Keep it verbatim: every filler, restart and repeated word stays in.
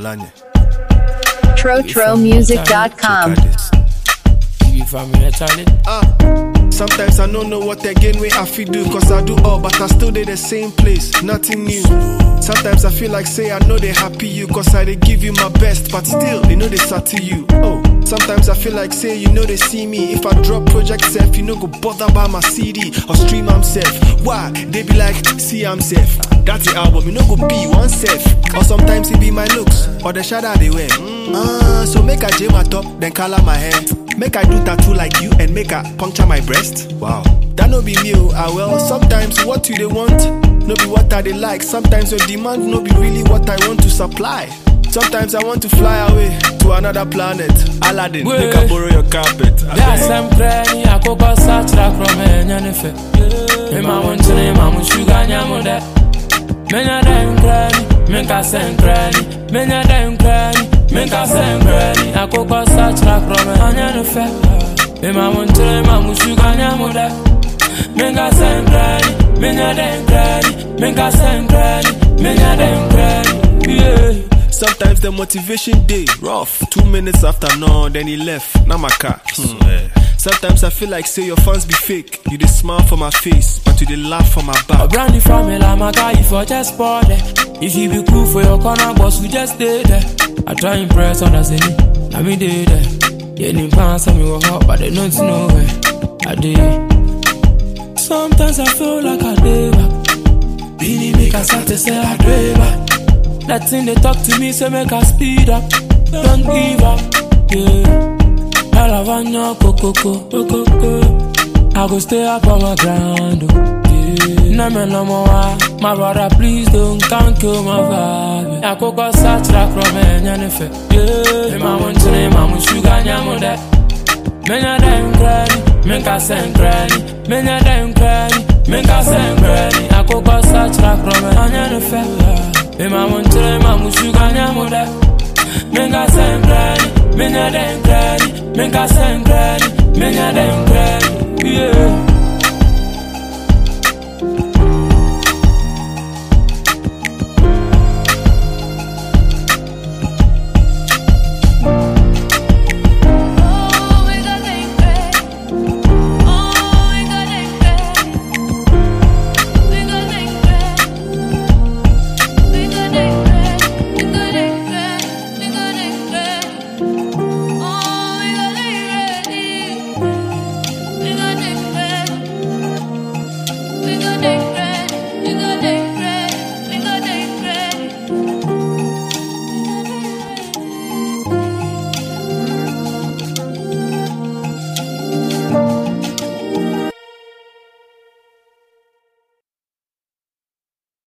Olanye. Trotro music dot com. Ah, sometimes I don't know what again way I feel do, cause I do all, but I still did the same place, nothing new. Sometimes I feel like say I know they happy you, cause I they give you my best, but still they know they sad to you. Oh, sometimes I feel like say you know they see me. If I drop project self, you know go bother by my C D or stream I'm self. Why? They be like, see I'm self. That's the album, you know go be one self. Or sometimes it be my looks or the shadow they wear. Ah, so make I jam my top, then color my hair. Make I do tattoo like you and make I puncture my breast. Wow, that no be me. Oh, ah well. Sometimes what you they want, no be what I they like. Sometimes your demand no be really what I want to supply. Sometimes I want to fly away to another planet. Aladdin, Wait. make I borrow your carpet. That's some granny, I go go such like from any fit. Me ma want to name, I'm sugar nyamo that. Menya dem granny, menka sen granny. Menya dem granny, menka sen granny. I go go such like from any fit. Me ma want to name, I'm sugar nyamo that. Menka sen granny, menya dem granny. Menka sen granny, menya dem granny. Yeah. Sometimes the motivation day rough. Two minutes after no, then he left. Now my car. Hmm. Sometimes I feel like say your fans be fake. You they smile for my face, but you they laugh for my back. A brand new family, my guy, if I just bought it. If you be cool for your corner, boss, we just stay there. I try impress others, and I mean they there. They didn't pass me were hot, but they don't know where I did. Sometimes I feel like I did back. Beanie make us start to say I did back. That thing they talk to me, so make us speed up. Don't give up, yeah. Alavanya kokoko, kokoko. I go stay up on my ground, oh, yeah. No man no more, my brother, please don't can't kill my vibe. I go go search like from any effect, yeah. My one to name, I'm sugar nyamo that. Menya dem granny, menka sen granny. Menya dem granny, menka sen granny. I go go search like from any effect, yeah. Me ma want to name, I'm sugar nyamo that. Menka sen granny, menya dem granny. Menka sen